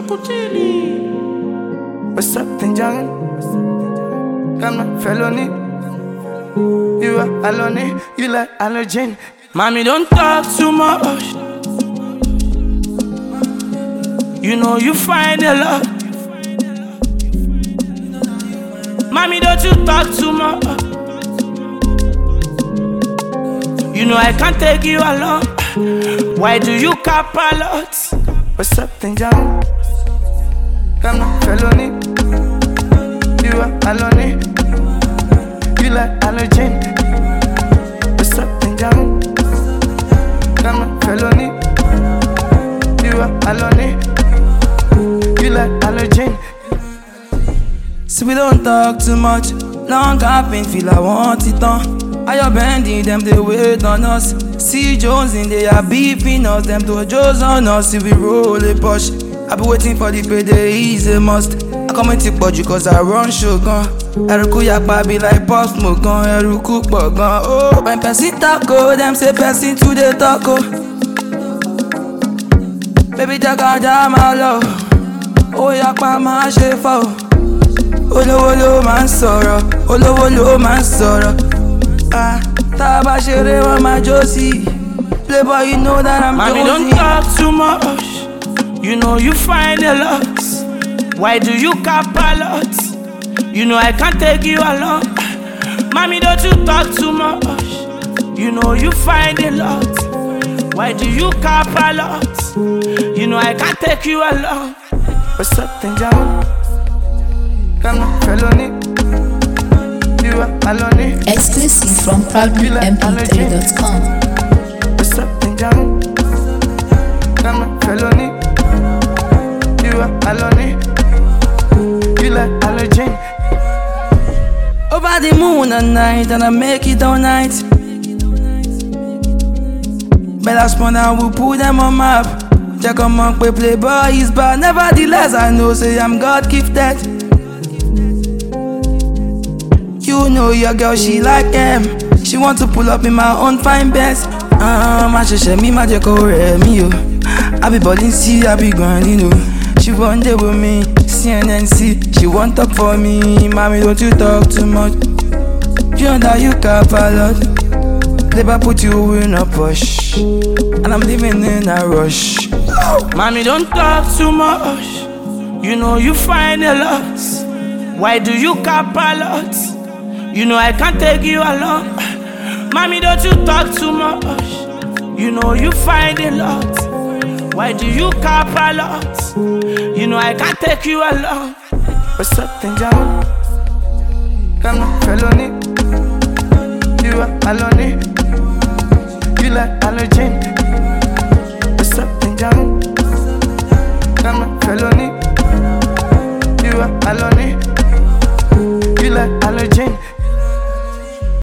What's up, Tinjan? Come on, felony. You are alone, you like allergen. Mommy, don't talk too much. You know you find a lot. Mommy, don't you talk too much. You know I can't take you along. Why do you cap a lot? What's up, Tinjan? Come on, felony. You are alone. You like allergen. What's up, Tinjan? Come on, felony. You are alone. You like allergen. So we don't talk too much. Long capping, feel I want it on. I are bending them, they wait on us. See Jones in they are beefing us. Them dojos on us, if we roll a push. I be waiting for the payday, is a must. I come and take budget cause I run show gun. Eruku yakpa be like pop smoke gun. Eruku pop gun. Oh, when person taco, them say person to the taco. Baby jaga jama low. Oh yakpa ma she fall. Olowo lo man sọ̀rọ̀, olowo lo man sọ̀rọ̀. Tá bá ṣeré wọn máa jó sí. Playboy, you know that I'm Mommy, don't talk too much. You know you find a lot. Why do you cap a lot? You know I can't take you along. Mommy, don't you talk too much. You know you find a lot. Why do you cap a lot? You know I can't take you along. What's up, Tinjan? Come on, felony. You are alone. Exclusive from proudlymp3.com. What's up, Tinjan? Come on, felony. You are alone. You like allergen. Over the moon at night and I make it all night. Better spawn and we'll put them on map. Check on monk, we Playboy is bad. Nevertheless, I know say I'm God gifted. You know your girl, she like them. She want to pull up in my own fine Benz. My sheshe me, my jeko me, yo. I be ballin' see, I be grinding, yo. She want day with me, CNNC. She want talk for me, mommy, don't you talk too much. You know that you cap a lot. Never put you in a push, and I'm living in a rush. Mommy, don't talk too much. You know you find a lot. Why do you cap a lot? You know I can't take you along. Mommy, don't you talk too much. You know you find a lot. Why do you cap a lot? You know I can't take you along. What's up, Tinjan? Come on, felony. You are alone. You like allergen. What's up, Tinjan?